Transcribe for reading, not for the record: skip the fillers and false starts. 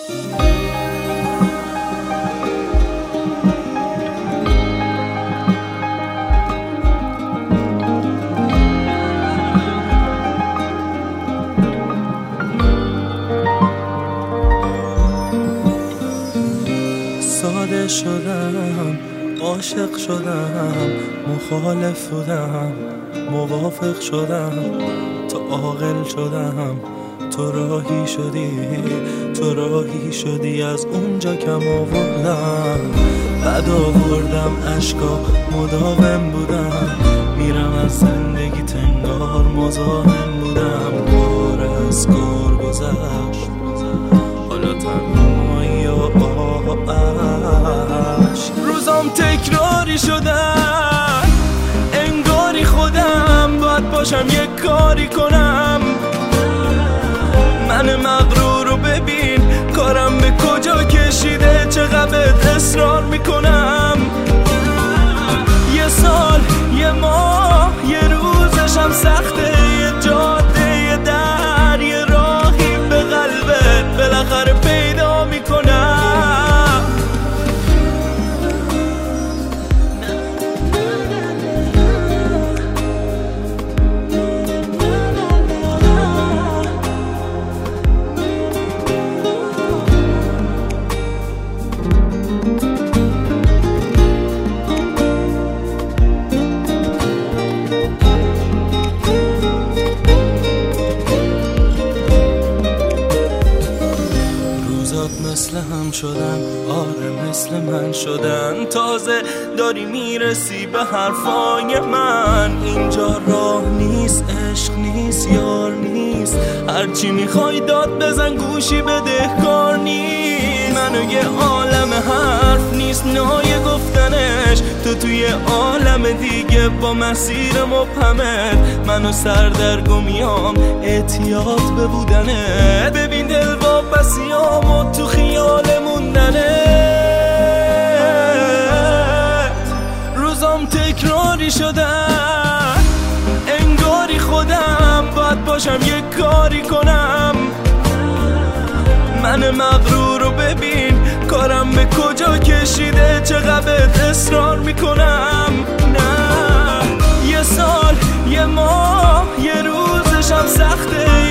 ساده شدم، عاشق شدم، مخالف بودم، موافق شدم، تا عاقل شدم. تو راهی شدی از اونجا کم آوردم، بعد آوردم عشقا مداوم بودم، میرم از زندگی تنگار مزاحم بودم. کار از کار گذشت، حالا تنهایی و عشق. روزام تکراری شدن، انگاری خودم باید باشم یک کاری کنم. من مغرور رو ببین کارم به کجا کشیده، چقدر اصرار میکنم. یه سال، یه ماه، یه روزشم سخته، یه جاده، یه در، یه راهی به قلبت بالاخره پیدا میکنم. مثل هم شدن، آره مثل من شدن. تازه داری میرسی به حرفای من. اینجا راه نیست، عشق نیست، یار نیست، هرچی میخوای داد بزن گوشی بدهکار نیست. منو یه عالم حرف نیست نای گفتنش، تو توی عالم دیگه با مسیر مبهمت. منو سردرگمیام احتیاط به بودنت، ببین دل واپسیامو تو خیال موندنت. روزام تکراری شدن، انگاری خودم باید باشم یک کاری کنم. من مغرور رو ببین کارم به کجا کشیده، چقدر اصرار میکنم. نه یه سال، یه ماه، یه روزشم سخته،